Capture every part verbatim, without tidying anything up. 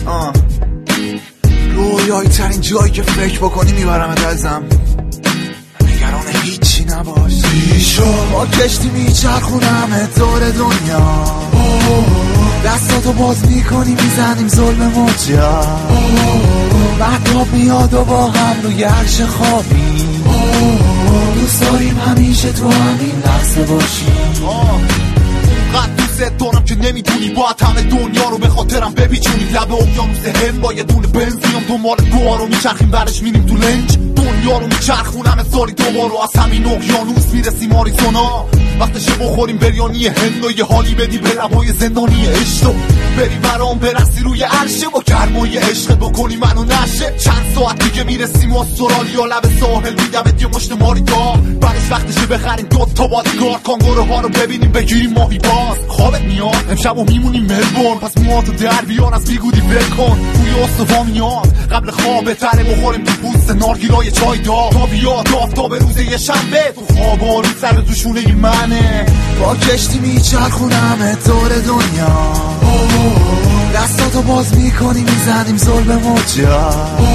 رویایی ترین جایی که فکر بکنی میبرمت ازم، نگران هیچی نباش. پیشو با کشتی میچرخونم دور دنیا، دستاتو باز میکنی میزنیم ظلم موجا، مهتاب میاد و با هم روی عرش خوابی، دوست داریم همیشه تو همین لحظه باشیم. قد دوست دارم که نمیدونی باید همه دنیا رو به خاطرم بپیچونی، لب اقیانوس هند با یه دونه بنزینم دنبال دوها رو میچرخیم برش میریم تو لنج، دنیا رو میچرخونم سالی دوبار و از همین اقیانوس میرسیم آریزونا. وقتشه بخوریم بریانی هند و یه حالی بدی به لبای زندانی عشق، بری برام برسی روی عرشه با گرمای عشق بکنی منو نشه. چند ساعت دیگه میرسیم استرالیا، لب ساحل میدمت یه مشت ماری دار، بعدش وقتشه بخریم دو تا بادیگارد، کانگوروها رو ببینیم بگیریم ماهی باز. خوابت میاد امشب و میمونیم ملبورن، پس موهاتو در بیار از بیگودی ول کن، توی استوا میاد قبل خواب بهتره بخوریم تو پوست نارگیلای چای دار، تا بیاد آفتاب روز یه شنبه تو خواب آروم سر دوشونه منه. با کشتی میچرخونم دور دنیا، دستاتو باز میکنی میزنیم ظلم موجا،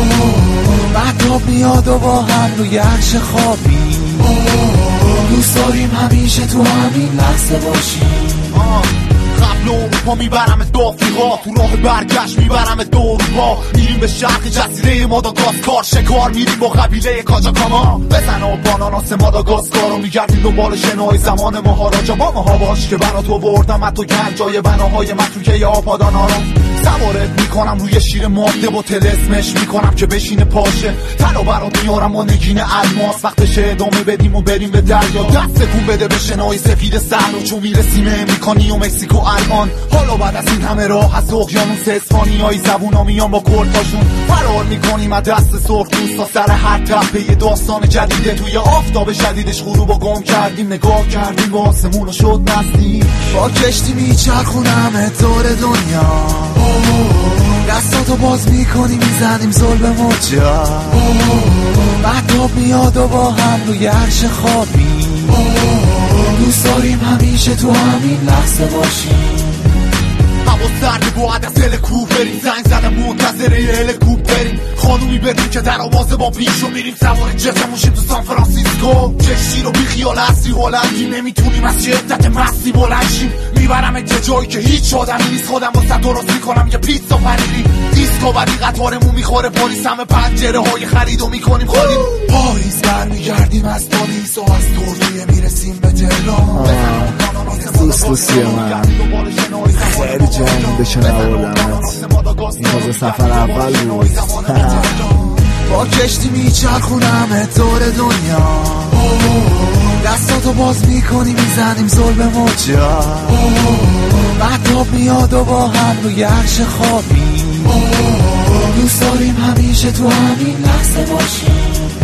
مهتاب میاد و با هم روی عرش خوابی، دوست داریم همیشه تو همین لحظه باشیم. قبل اروپا میبرم دو آفریقا، تو راه برگشت میبرم دو اروپا، میریم به شرق جزیره ماداگاسکار، شکار میریم با قبیله کاجاکاما، بزن و باناناس ماداگاسکار رو میگردیم دنبال شنای زمان مهاراجا، با ماها باش که بنا تو بردم تو گنجای بناهای متروکه آپادانا رو سوارت میکنم روی شیر ماده با تلسمش میکنم که بشینه پاشه، طلا برات میارم و نگین الماس، وقتشه ادامه بدیم و بریم به دریا، دست تکون بده به شنای سفید صحرا، چون میرسیم امریکانی و مکزیکو الان. حالا بعد از این همه راه از اقیانوس اسپانیایی زبونا میان با کلتاشون، فرار میکنیم از دست سرخ دوستا، سر هر تپه یه داستان جدیده، توی آفتاب شدیدش غروب و گم کردیم، نگاه کردیم با آسمون و شد نزدیک. با کشتی میچرخونم دور دنیا، دستاتو باز میکنی میزنیم ظلم موجا، مهتاب میاد و با هم روی عرش خوابی، دوست داریم همیشه تو همین لحظه باشیم. هوا سرد باید از هلیکوپتریم، زنگ زدم منتظر یه هلیکوپتریم، خانومی بدون که در آوازه با پیشو میریم سوار جت موشیم تو سان فرانسیسکو، کشتی رو بی خیال اصلی هلندیم، نمیتونیم از شدت مستی بلنشیم، میبرم یه جایی که هیچ آدمی نیست، خودم واسه درست میکنم یه پیتزا پنیری، دیسکو بعدی قطارمون میخوره پلیس، همه پنجره های خریدو میکنیم خالی، پاییز برمیگردیم از پاریس و از ترکیه میرسیم به تهران. دوستی من خیلی جنگ بشه نبردمت، این تازه سفر اول بود. با کشتی میچرخونم دور دنیا، دستاتو باز میکنی میزنیم ظلم موجا، مهتاب میاد و با هم روی عرش خوابی، دوست داریم همیشه تو همین لحظه باشیم.